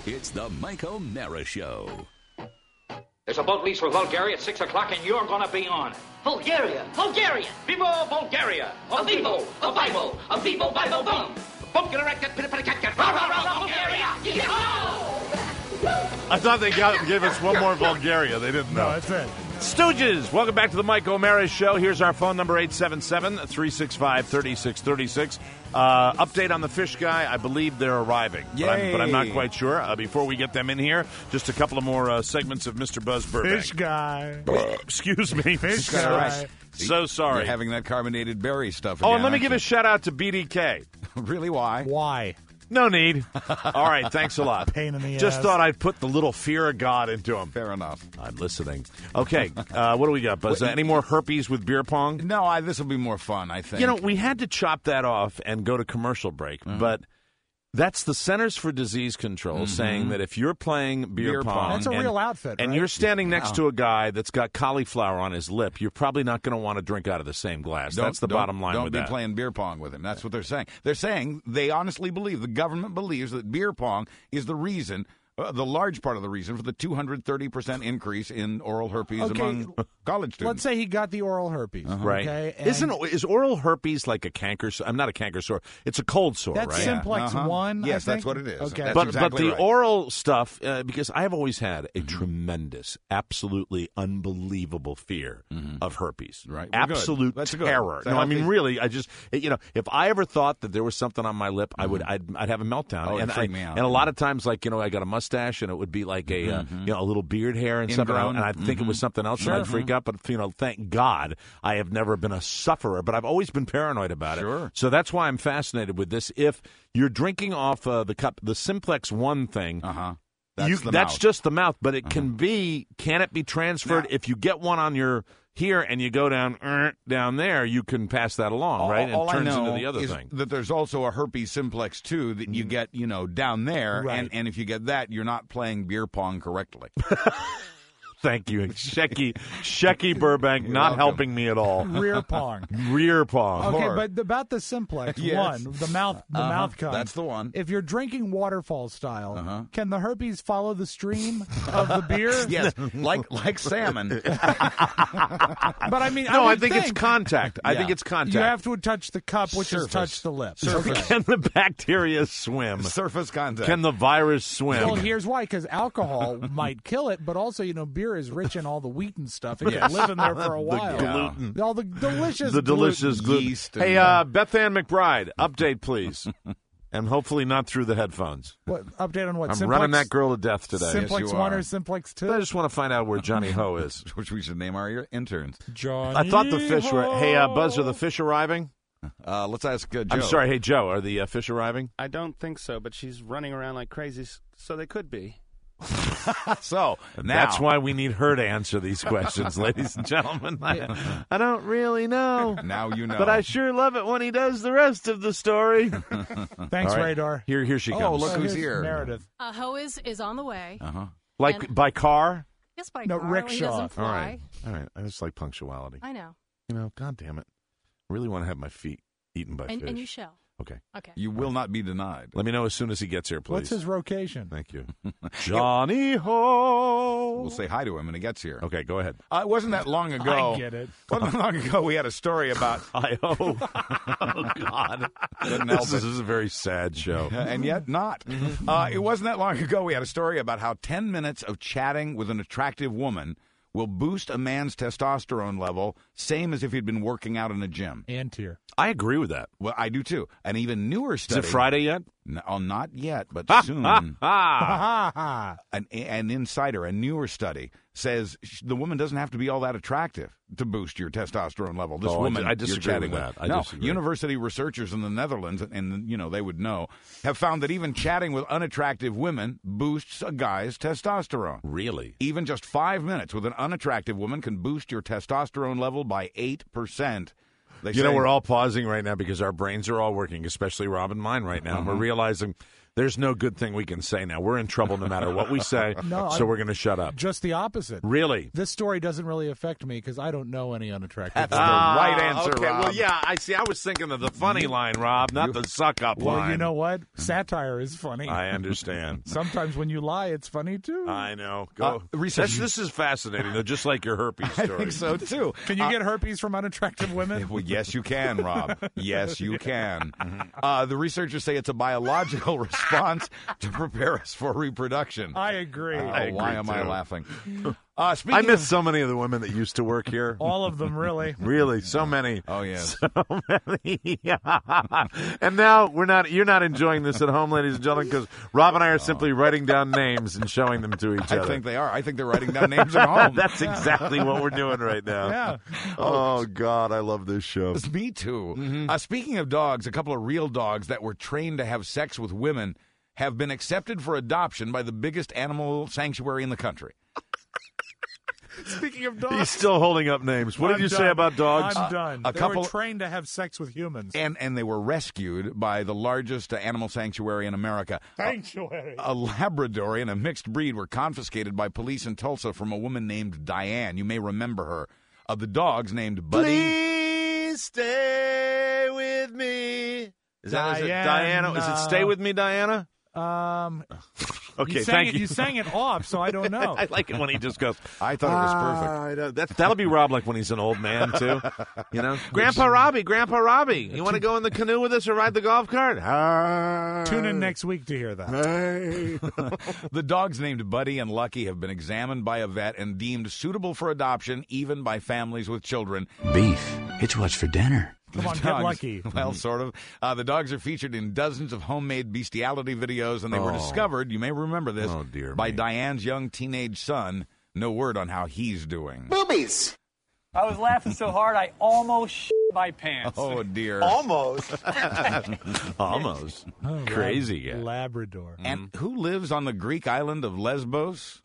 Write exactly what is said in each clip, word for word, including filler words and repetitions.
It's the Mike O'Mara Show. There's a boat leaves for Bulgaria at six o'clock, and you're going to be on it. Bulgaria! Bulgaria! Viva Bulgaria! A vivo! A vivo! A vivo vivo boom! Bulgaria! Bulgaria! I thought they got, gave us one more Bulgaria. They didn't know. No, that's it. Stooges, welcome back to the Mike O'Mara Show. Here's our phone number, eight seven seven, three six five, three six three six. Uh, update on the fish guy. I believe they're arriving, but I'm, but I'm not quite sure. Uh, before we get them in here, just a couple of more uh, segments of Mister Buzz Burbank. Fish guy. Excuse me. Fish got it guy. right. So sorry. You're having that carbonated berry stuff Oh, again, and let me aren't give you? a shout-out to B D K. Really, why? Why? No need. All right, thanks a lot. Pain in the Just ass. thought I'd put the little fear of God into him. Fair enough. I'm listening. Okay, uh, what do we got, Buzz? Uh, any more herpes with beer pong? No, I, this will be more fun, I think. You know, we had to chop that off and go to commercial break, Mm-hmm. but that's the Centers for Disease Control saying that if you're playing beer, Beer pong, pong. That's a and, real outfit, and right? you're standing next to a guy that's got cauliflower on his lip, you're probably not going to want to drink out of the same glass. Don't- that's the don't- bottom line Don't with be that. playing beer pong with him. That's what they're saying. They're saying they honestly believe, the government believes that beer pong is the reason, uh, the large part of the reason for the two hundred thirty percent increase in oral herpes Okay, among college students. Let's say he got the oral herpes. Right? Okay, and Isn't is oral herpes like a canker? sore? I'm not a canker sore. It's a cold sore, that's right? Simplex Uh-huh. one? I Yes, that's think? what it is. Okay, That's but exactly but the right. oral stuff, uh, because I've always had a Mm-hmm. tremendous, absolutely unbelievable fear of herpes. Right. Well, good. Absolute That's good. terror. It's a No, I mean healthy- really. I just you know, if I ever thought that there was something on my lip, I would I'd, I'd have a meltdown. Oh, it'd and freak I, me out. and a lot of times, like you know, I got a mustache, and it would be like a uh, you know a little beard hair and something, Ingrown. and I'd think it was something else, and Sure. I'd freak out. But you know, thank God, I have never been a sufferer, but I've always been paranoid about it. Sure. So that's why I'm fascinated with this. If you're drinking off uh, the cup, the Simplex One thing. Uh-huh. That's, That's you, the that's mouth. just the mouth, but it can be. Can it be transferred? Now- If you get one on your here and you go down er, down there, you can pass that along, all, right? And all it turns I know into the other is thing. that there's also a herpes simplex two that you get, you know, down there, Right. and, and if you get that, you're not playing beer pong correctly. Thank you, Shecky Shecky Burbank, not welcome. helping me at all. rear pong. Rear pong. Okay, Or- but about the Simplex Yes. one, the mouth, the Uh-huh. mouth kind. That's the one. If you're drinking waterfall style, Uh-huh. can the herpes follow the stream of the beer? Yes, like like salmon. But I mean, No, I, I would think, it's contact. I Yeah. think it's contact. You have to touch the cup, which Surface. is touch the lips. Surface. Can the bacteria swim? Surface contact. Can the virus swim? Well, here's why: because alcohol might kill it, but also, you know, beer is rich in all the wheat and stuff. It can live in there for a while. gluten. All the delicious, the delicious gluten. yeast and- Hey, uh, Beth Ann McBride, update, please. And hopefully not through the headphones. What update on what? I'm Simplex, running that girl to death today. Simplex Yes, you one are. or Simplex I two? just want to find out where Johnny Ho is. Which we should name our interns. Johnny I thought the fish were. Hey, uh, Ho. Buzz, are the fish arriving? Uh, let's ask uh, Joe. I'm sorry. Hey, Joe, are the uh, fish arriving? I don't think so, but she's running around like crazy, s- so they could be. So now That's why we need her to answer these questions, ladies and gentlemen. I, I don't really know, now you know. but I sure love it when he does the rest of the story. Thanks, All right. Radar. Here, here she Oh, comes. look Oh, who's here's here. Meredith. Uh, Ho is, is on the way. Uh huh. Like and- by car? Yes, by No, car. He rickshaw. doesn't All fly. right. All right. I just like punctuality. I know. You know, God damn it. I really want to have my feet eaten by And, fish. and you shall. Okay. Okay. You will not be denied. Let me know as soon as he gets here, please. What's his rocation? Thank you. Johnny Ho. We'll say hi to him when he gets here. Okay, go ahead. Uh, it wasn't that long ago. I get it. Wasn't that long ago we had a story about, I ho. Oh, God. Couldn't help This it. is a very sad show. and yet not. Uh, it wasn't that long ago we had a story about how ten minutes of chatting with an attractive woman will boost a man's testosterone level, same as if he'd been working out in a gym. And tier. I agree with that. Well, I do too. An even newer Is study. it Friday yet? No, oh, not yet, but Ha, soon. ha, ha. Ha ha. An, an insider, a newer study, says sh- the woman doesn't have to be all that attractive to boost your testosterone level. This Oh, I woman, di- I disagree you're chatting with that. I no, disagree. university researchers in the Netherlands, and you know they would know, have found that even chatting with unattractive women boosts a guy's testosterone. Really? Even just five minutes with an unattractive woman can boost your testosterone level by eight percent. They You know, say- we're all pausing right now because our brains are all working, especially Rob and mine right now. Uh-huh. We're realizing There's no good thing we can say now. We're in trouble no matter what we say, No, so I- we're going to shut up. Just the opposite. Really? This story doesn't really affect me because I don't know any unattractive That's women. the Ah, right answer, okay. Rob. Well, yeah, I see. I was thinking of the funny line, Rob, not the suck-up Well, line. you know what? Satire is funny. I understand. Sometimes when you lie, it's funny too. I know. Go. Uh, research- This, this is fascinating, though, just like your herpes I story. think so, too. Can you Uh, get herpes from unattractive women? Well, yes, you can, Rob. Yes, you can. Uh, the researchers say it's a biological response to prepare us for reproduction. I agree. Oh, I why agree, am I too. laughing? Uh, speaking I miss of, so many of the women that used to work here. All of them, really. Really, so many. Oh, yes. So many. And now we're not. You're not enjoying this at home, ladies and gentlemen, because Rob and I are simply writing down names and showing them to each I other. think they are. I think they're writing down names at home. That's exactly what we're doing right now. Yeah. Oh God, I love this show. Me too. Mm-hmm. Uh, speaking of dogs, a couple of real dogs that were trained to have sex with women have been accepted for adoption by the biggest animal sanctuary in the country. Speaking of dogs, He's still holding up names. What I'm did you done. say about dogs? I'm done. a they couple- were trained to have sex with humans. And and they were rescued by the largest uh, animal sanctuary in America. Sanctuary. A Labrador and a mixed breed were confiscated by police in Tulsa from a woman named Diane. You may remember her. Uh, the dogs named Buddy. Please stay with me. Is that is it Diana. Diana? Is it Stay With Me, Diana? Um, Okay, you sang thank it, you. You sang it off, so I don't know. I like it when he just goes. I thought it was perfect. "Ah, I know." That, that'll be Rob like when he's an old man, too. You know? Grandpa Robbie, Grandpa Robbie, you want to go in the canoe with us or ride the golf cart? Ah. Tune in next week to hear that. The dogs named Buddy and Lucky have been examined by a vet and deemed suitable for adoption, even by families with children. Beef. It's what's for dinner. Come on, get Dogs- lucky. Well, sort of. Uh, the dogs are featured in dozens of homemade bestiality videos, and they were Oh. discovered, you may remember this, Oh, dear by me. Diane's young teenage son. No word on how he's doing. Boobies. I was laughing so hard I almost shit my pants. Oh, dear. Almost. Almost. Oh, Crazy Lab- guy. Labrador. And who lives on the Greek island of Lesbos?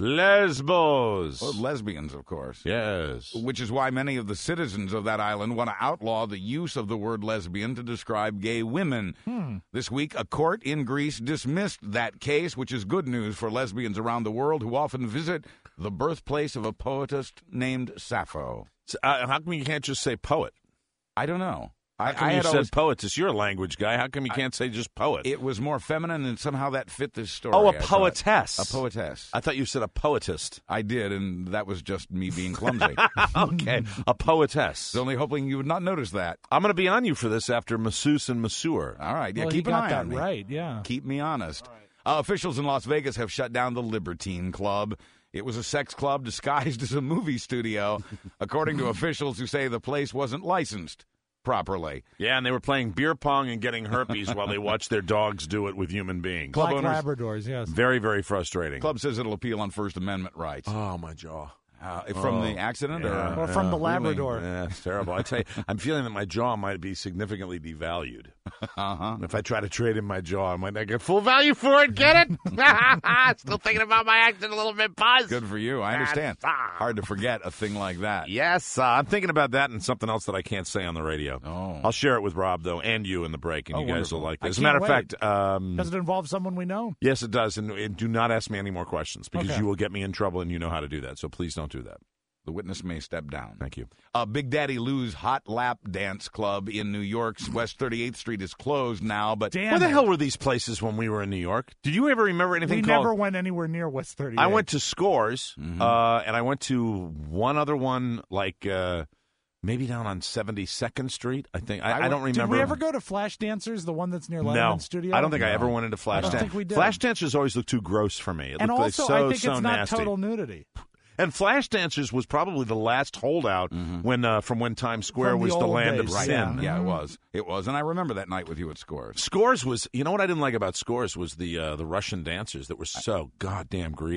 Lesbos. Well, lesbians, of course. Yes. Which is why many of the citizens of that island want to outlaw the use of the word lesbian to describe gay women. Hmm. This week, a court in Greece dismissed that case, which is good news for lesbians around the world who often visit the birthplace of a poetess named Sappho. So, uh, how come you can't just say poet? I don't know. How I, come I you had said always, poetess? You're a language guy. How come you can't say just poet? it was more feminine, and somehow that fit this story. oh, a I thought. poetess. A poetess. I thought you said a poetist. I did, and that was just me being clumsy. Okay, a poetess. I was only hoping you would not notice that. I'm going to be on you for this after masseuse and masseur. All right, yeah, well, keep he an got eye that on me. right, yeah. Keep me honest. Uh, officials in Las Vegas have shut down the Libertine Club. It was a sex club disguised as a movie studio, according to officials who say the place wasn't licensed properly. Yeah, and they were playing beer pong and getting herpes while they watched their dogs do it with human beings. Club Like owners- Labradors, yes. Very, very frustrating. Club says it'll appeal on First Amendment rights. Oh, my jaw. Uh, from Oh, the accident? yeah. Or, Or from the Really? Labrador. Yeah, it's terrible. I tell you, I'm feeling that my jaw might be significantly devalued. Uh-huh. If I try to trade in my jaw, I might not get full value for it. Get it? Still thinking about my accent a little bit, Buzz. Good for you. I understand. Hard to forget a thing like that. Yes, uh, I'm thinking about that and something else that I can't say on the radio. Oh. I'll share it with Rob, though, and you in the break, and Oh, you guys wonderful. will like I it. As a can't matter of wait. fact, um, Does it involve someone we know? yes, it does. And, and do not ask me any more questions because Okay. you will get me in trouble, and you know how to do that. So please don't do that. The witness may step down. Thank you. Uh, Big Daddy Lou's Hot Lap Dance Club in New York's West thirty-eighth Street is closed now, but Damn Where the it. hell were these places when we were in New York? Did you ever remember anything We called? never went anywhere near West thirty-eight. I went to Scores, Mm-hmm. uh, and I went to one other one, like uh, maybe down on seventy-second Street. I think I, I I, went- don't Did remember. we ever go to Flash Dancers, the one that's near Letterman No, Studio? I don't think I No. ever went into Flash I don't Dance. think we did. Flash dancers always look too gross for me. It And looked like also, so, I think so it's not nasty. total nudity. And Flash Dancers was probably the last holdout when uh, from when Times Square From the was the old land days, of right. sin. Yeah, it was. It was. And I remember that night with you at Scores. Scores was, you know what I didn't like about Scores was the uh, the Russian dancers that were so goddamn greedy.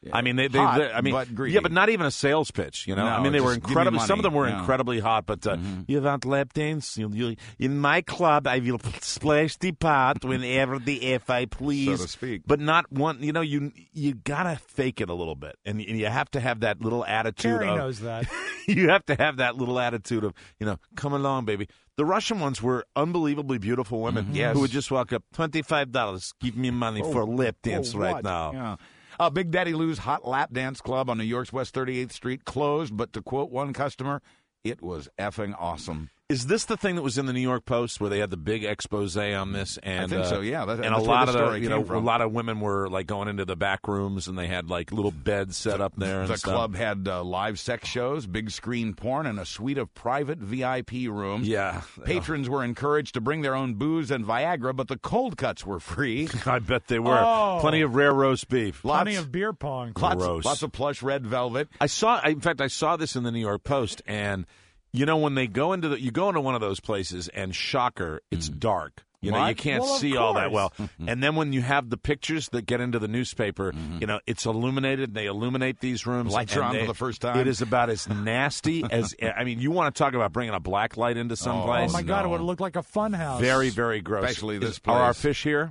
I mean, they, they, Hot, they I mean, but greedy. yeah, but not even a sales pitch. You know, No, I mean, they were just give me incredibly. Some of them money. were No. incredibly hot, but uh, Mhm. you want lap dance? You, you, in my club, I will splash the pot whenever the if I please, So to speak. But not one. You know, you you gotta fake it a little bit, and, and you have to have that little attitude. Carrie of, knows that. You have to have that little attitude of, you know, come along, baby. The Russian ones were unbelievably beautiful women Mhm. Yes. who would just walk up, twenty-five dollars, give me money Oh, for a lap dance oh, right what? now. Yeah. Uh, Big Daddy Lou's Hot Lap Dance Club on New York's West thirty-eighth Street closed, but to quote one customer, it was effing awesome. Is this the thing that was in the New York Post where they had the big expose on this? And, I think uh, so, yeah. That, and that's a where lot the of the, story you came know, from. a lot of women were like going into the back rooms and they had like little beds set up there. And The stuff. club had uh, live sex shows, big screen porn, and a suite of private V I P rooms. Yeah. Patrons were encouraged to bring their own booze and Viagra, but the cold cuts were free. I bet they were. Oh. Plenty of rare roast beef. Plenty Lots- of beer pong. Lots, Gross. lots of plush red velvet. I saw. In fact, I saw this in the New York Post, and you know when they go into the, you go into one of those places, and shocker, it's dark. You know, What? you can't Well, of see all that well. course. And then when you have the pictures that get into the newspaper, you know, it's illuminated. They illuminate these rooms. Lights and are on they- for the first time. It is about as nasty as. I mean, you want to talk about bringing a black light into some Oh, place? Oh my God! no. It would look like a fun house. Very, very gross. Especially this Is- Are our place. fish here?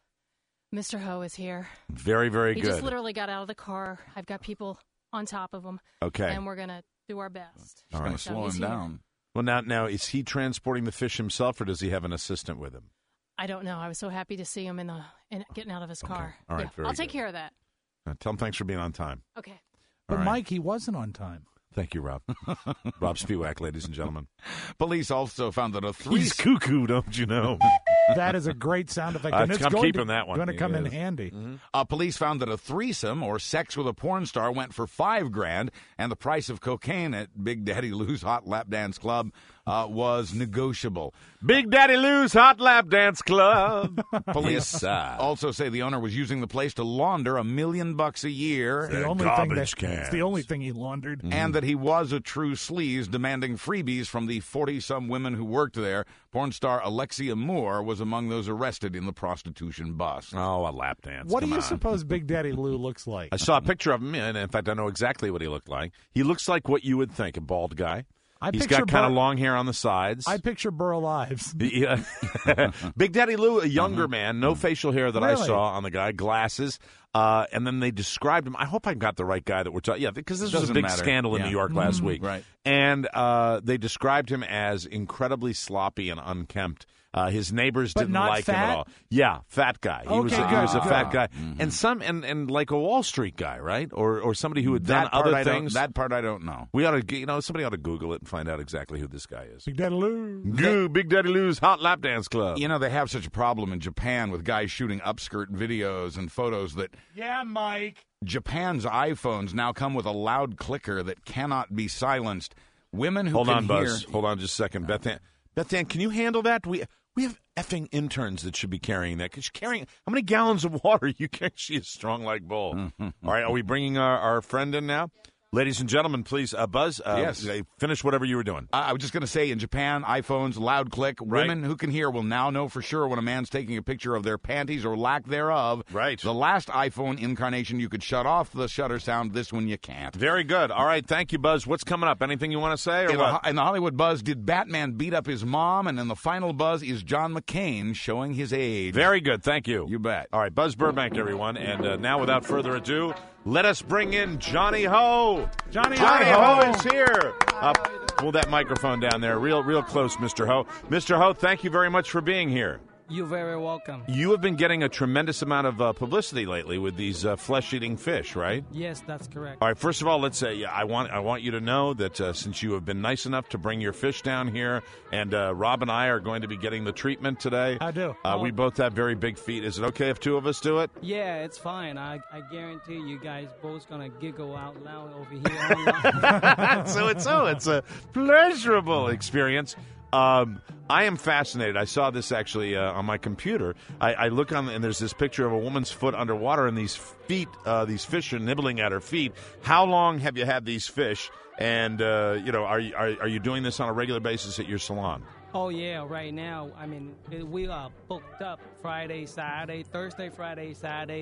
Mister Ho is here. Very, very He good. just literally got out of the car. I've got people on top of him. Okay. And we're going to do our best. It's going to So slow he's him here. down. Well, now, now is he transporting the fish himself, or does he have an assistant with him? I don't know. I was so happy to see him in the in, getting out of his car. All right, Yeah. very I'll take good. care of that. Uh, tell him thanks for being on time. Okay. But All right. Mike, he wasn't on time. Thank you, Rob. Rob Spiewak, ladies and gentlemen. Police also found that a three. He's cuckoo, don't you know? That is a great sound effect. Uh, and it's I'm going keeping to, that one. Going to come It in is. handy. Uh, police found that a threesome or sex with a porn star went for five grand, and the price of cocaine at Big Daddy Lou's Hot Lap Dance Club uh, was negotiable. Big Daddy Lou's Hot Lap Dance Club. Police Yes, sir. also say the owner was using the place to launder a million bucks a year, The only thing that, it's the only thing he laundered. and that he was a true sleaze, demanding freebies from the forty-some women who worked there. Porn star Alexia Moore was among those arrested in the prostitution bust. Oh, a lap dance. What do Come you on. suppose Big Daddy Lou looks like? I saw a picture of him, and in fact, I know exactly what he looked like. He looks like what you would think, a bald guy. I He's picture got kind of Bur- long hair on the sides. I picture Burl Ives. Yeah. Big Daddy Lou, a younger man, no facial hair that I Really? saw on the guy, glasses. Uh, and then they described him. I hope I got the right guy that we're talking. Yeah, because this was a Doesn't big matter. scandal in Yeah. New York last week. Right. And uh, they described him as incredibly sloppy and unkempt. Uh, his neighbors But didn't not like him fat? at all. Yeah, fat guy. He was a, Okay, he was a good, fat good. guy, Mm-hmm. and some and, and like a Wall Street guy, right? Or or somebody who had done That part other I don't- things. that part I don't know. We ought to, you know, somebody ought to Google it and find out exactly who this guy is. Big Daddy Lou. Goo, Big Daddy Lou's Hot Lap Dance Club. You know, they have such a problem in Japan with guys shooting upskirt videos and photos that Yeah, Mike. Japan's iPhones now come with a loud clicker that cannot be silenced. Women who Hold can on, hear... Buzz. Hold on just a second. Beth Ann, Beth Ann, can you handle that? We we have effing interns that should be carrying that. 'Cause she's carrying, how many gallons of water you carry? She is strong like bull. All right, are we bringing our, our friend in now? Ladies and gentlemen, please, uh, Buzz, uh, Yes. finish whatever you were doing. I I was just going to say, in Japan, iPhones, loud click. Right. Women who can hear will now know for sure when a man's taking a picture of their panties or lack thereof. Right. The last iPhone incarnation, you could shut off the shutter sound. This one, you can't. Very good. All right, thank you, Buzz. What's coming up? Anything you want to say? Or In the, what? in the Hollywood buzz, did Batman beat up his mom? And in the final buzz, is John McCain showing his age? Very good. Thank you. You bet. All right, Buzz Burbank, everyone. And uh, now, without further ado, let us bring in Johnny Ho. Johnny, Johnny Ho. Ho is here. Uh, pull that microphone down there, real, real close, Mister Ho. Mister Ho, thank you very much for being here. You're very welcome. You have been getting a tremendous amount of uh, publicity lately with these uh, flesh-eating fish, right? Yes, that's correct. All right. First of all, let's say I want I want you to know that uh, since you have been nice enough to bring your fish down here, and uh, Rob and I are going to be getting the treatment today. I do. Uh, we both have very big feet. Is it okay if two of us do it? Yeah, it's fine. I, I guarantee you guys both gonna giggle out loud over here online. so it's oh, it's a pleasurable experience. Um, I am fascinated. I saw this actually uh, on my computer. I, I look on, and there's this picture of a woman's foot underwater, and these feet, uh, these fish are nibbling at her feet. How long have you had these fish? And uh, you know, are you are, are you doing this on a regular basis at your salon? Oh yeah, right now. I mean, it- we are booked up Friday, Saturday, Thursday, Friday, Saturday,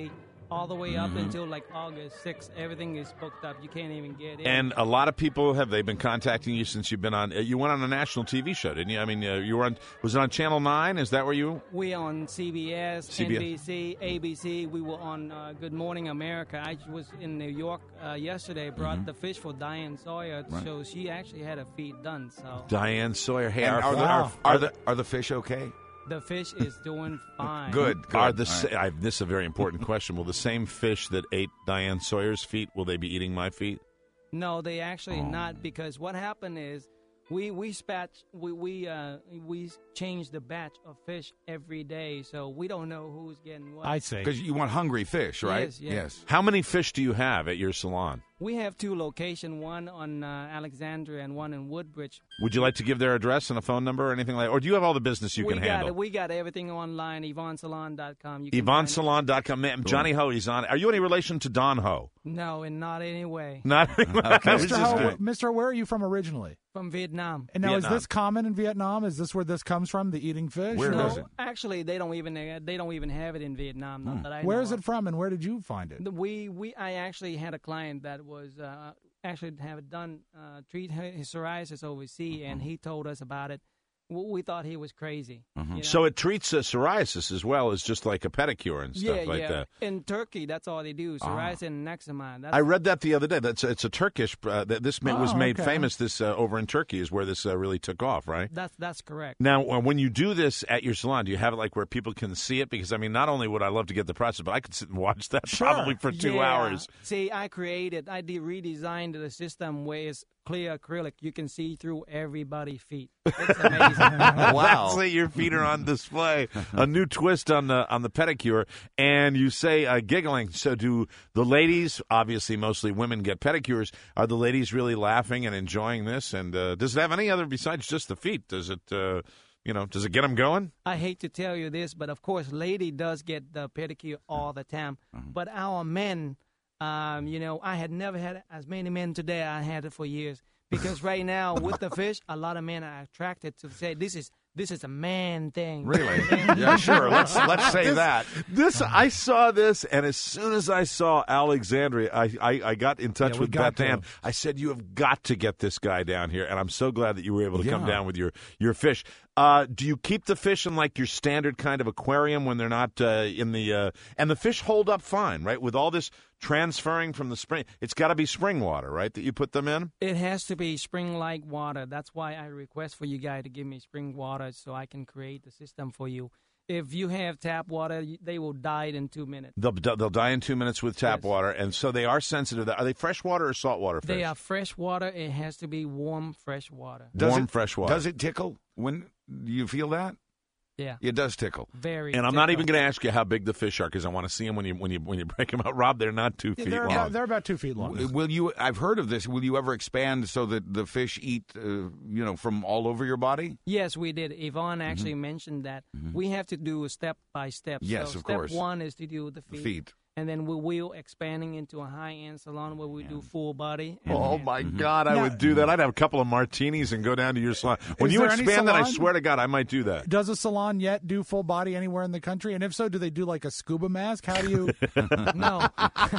all the way up Mm-hmm. until like August sixth. Everything is booked up. You can't even get in. And a lot of people have they been contacting you since you've been on. uh, You went on a national T V show, didn't you? I mean, uh, you were on. Was it on Channel Nine? Is that where you? We on C B S, C B S. N B C, A B C. We were on uh, Good Morning America. I was in New York uh, yesterday. Brought the fish for Diane Sawyer, Mm-hmm. Right. so she actually had her feet done. So Diane Sawyer. Hey, And our, are, the, our- are, are the are the fish okay? the fish is doing fine. Good. good. Are the All sa- right. I, this is a very important question. Will the same fish that ate Diane Sawyer's feet, will they be eating my feet? No, they actually Oh. not, because what happened is we we spatch we we uh we change the batch of fish every day, so we don't know who's getting what. I see. Because you want hungry fish, right? Yes, yes. How many fish do you have at your salon? We have two locations, one on uh, Alexandria and one in Woodbridge. Would you like to give their address and a phone number or anything like that? Or do you have all the business you we can got handle? it. We got everything online, Yvonne Salon dot com. You can Yvonne find it. Salon dot com. Man, Johnny Ho, he's on. Are you any relation to Don Ho? No, in not any way. Not. I was Mister just Ho, kidding. Mister Ho, where are you from originally? From Vietnam. And now, is Vietnam. this common in Vietnam? Is this where this comes from, the eating fish? Where or- is No, it? actually, they don't even they don't even have it in Vietnam. Not that I Where know is of. it from, and where did you find it? The- We we I actually had a client that was uh, actually have it done uh, treat his psoriasis overseas, and he told us about it. W- We thought he was crazy. you know? So it treats uh, psoriasis as well as just like a pedicure and stuff yeah, like yeah. that. In Turkey, that's all they do: psoriasis and eczema. That's I read that the other day. That's it's a Turkish. Uh, that this ma- was Oh, made okay. famous. This uh, over in Turkey is where this uh, really took off, right? that's that's correct. Now, uh, when you do this at your salon, do you have it like where people can see it? Because I mean, not only would I love to get the process, but I could sit and watch that Sure. probably for two Yeah. hours. See, I created, I de- redesigned the system where it's clear acrylic. You can see through everybody's feet. It's amazing. Wow. Say your feet are on display. A new twist on the on the pedicure, and you say uh, giggling. So, do the ladies? Obviously, mostly women get pedicures. Are the ladies really laughing and enjoying this? And uh, does it have any other besides just the feet? Does it, uh, you know, does it get them going? I hate to tell you this, but of course, lady does get the pedicure all the time. But our men, um, you know, I had never had as many men today. I had it for years, because right now with the fish, a lot of men are attracted to say this is this is a man thing. Really? Yeah, sure. Let's let's say that. This I saw this, and as soon as I saw Alexandria, I I, I got in touch Yeah, we with got Beth Ann. to. I said, "You have got to get this guy down here," and I'm so glad that you were able to come Yeah. down with your your fish. Uh, do you keep the fish in like your standard kind of aquarium when they're not uh, in the uh, and the fish hold up fine, right? With all this transferring from the spring, it's got to be spring water, right? That you put them in. It has to be spring-like water. That's why I request for you guys to give me spring water so I can create the system for you. If you have tap water, y- they will die in two minutes. They'll they'll die in two minutes with tap Yes. water, and so they are sensitive. Are they freshwater or saltwater fish? They are fresh water. It has to be warm, fresh water. Does warm it, fresh water. Does it tickle? When do you feel that? Yeah, It does tickle. very. And I'm not even difficult. going to ask you how big the fish are because I want to see them when you when you when you break them out. Rob, they're not two Yeah, feet they're, long. about, they're about two feet long. W- Will you? I've heard of this. Will you ever expand so that the fish eat, uh, you know, from all over your body? Yes, we did. Yvonne actually mentioned that we have to do step by step. Yes, so of step course. one is to do the feet, Feet. and then we will expanding into a high-end salon where we do full body. And, Oh and- my God, I Now- would do that. I'd have a couple of martinis and go down to your salon. When Is you there any expand that, I salon- swear to God, I might do that. Does a salon yet do full body anywhere in the country? And if so, do they do like a scuba mask? How do you? No,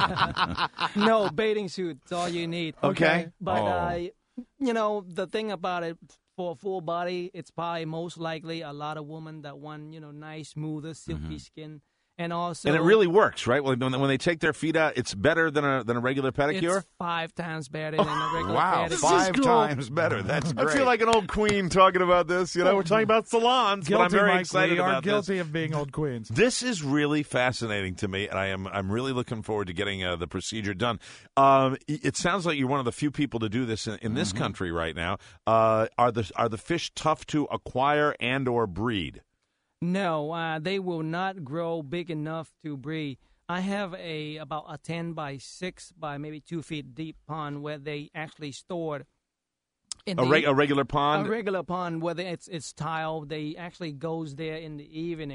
no bathing suit. It's all you need. Okay. But Oh. uh, you know the thing about it, for full body, it's probably most likely a lot of women that want you know nice, smoother, silky skin, and also And it really works, right? When, when they take their feet out, it's better than a than a regular pedicure. it's five times better than a regular Wow, pedicure. five cool. times better. That's I great. feel like an old queen talking about this. You know, we're talking about salons, Guilty, but I'm very Mike. excited we are about this. guilty of being old queens. This is really fascinating to me, and I am I'm really looking forward to getting uh, the procedure done. Um, it it sounds like you're one of the few people to do this in, in this country right now. Uh, are the are the fish tough to acquire and or breed? No, uh, they will not grow big enough to breed. I have a about a ten by six by maybe two feet deep pond where they actually stored in A, the, reg- a regular pond. a regular pond where they, it's it's tiled. They actually goes there in the evening.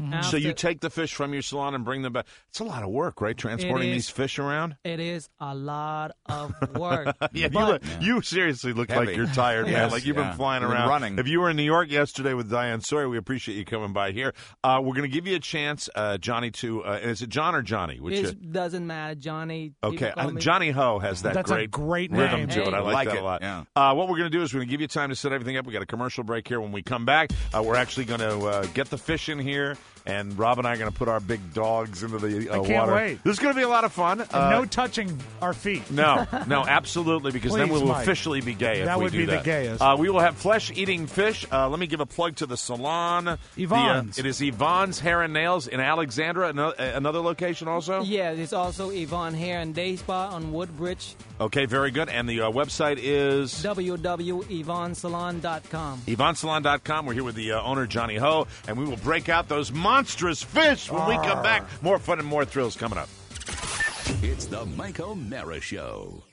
Mm-hmm. So you take the fish from your salon and bring them back. It's a lot of work, right? Transporting is. these fish around. It is a lot of work. yeah, but, you, look, you seriously look Heavy. like you're tired, man. Yes, Like you've yeah. been flying You've been around. running. If you were in New York yesterday with Diane Sawyer, we appreciate you coming by here. Uh, we're going to give you a chance, uh, Johnny, to uh, is it John or Johnny? Which it uh, doesn't matter, Johnny. Okay, People call uh, me- Johnny Ho has that That's a great, great rhythm name. to it. I Hey. like, Like that it, a lot. yeah. Uh, what we're going to do is we're going to give you time to set everything up. We got a commercial break here. When we come back, uh, we're actually going to uh, get the fish in here, and Rob and I are going to put our big dogs into the uh, I can't water. wait. This is going to be a lot of fun. And Uh, no touching our feet. no, no, absolutely, because then Please, we will Mike. officially be gay if That we would do be the that. gayest. Uh, we will have flesh-eating fish. Uh, let me give a plug to the salon. The, uh, Yvonne's. it is Yvonne's Hair and Nails in Alexandra, another, another location also? Yeah, there's also Yvonne Hair and Day Spa on Woodbridge. Okay, very good. And the uh, website is w w w dot yvonne salon dot com. yvonne salon dot com. We're here with the uh, owner, Johnny Ho, and we will break out those monstrous fish when we come back. More fun and more thrills coming up. It's the Mike O'Mara Show.